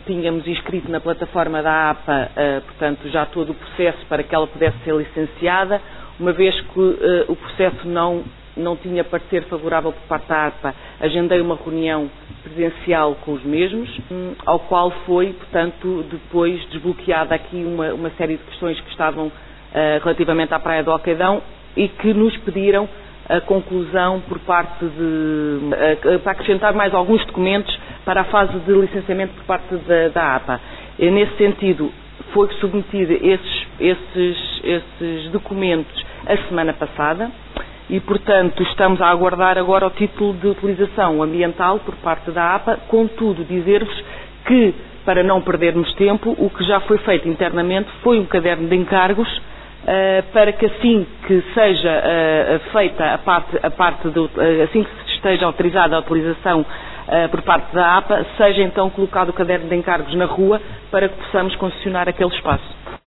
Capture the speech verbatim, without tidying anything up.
tínhamos inscrito na plataforma da A P A, uh, portanto, já todo o processo para que ela pudesse ser licenciada, uma vez que uh, o processo não, não tinha parecer favorável por parte da A P A, agendei uma reunião presencial com os mesmos, um, ao qual foi, portanto, depois desbloqueada aqui uma, uma série de questões que estavam uh, relativamente à Praia do Alcaidão e que nos pediram a conclusão por parte de, uh, para acrescentar mais alguns documentos para a fase de licenciamento por parte da, da A P A. E, nesse sentido, foi submetido esses, esses, esses documentos a semana passada e, portanto, estamos a aguardar agora o título de utilização ambiental por parte da A P A, contudo, dizer-vos que, para não perdermos tempo, o que já foi feito internamente foi um caderno de encargos uh, para que assim que seja uh, feita a parte, a parte do, uh, assim que esteja autorizada a utilização uh, por parte da A P A, seja então colocado o caderno de encargos na rua para que possamos concessionar aquele espaço.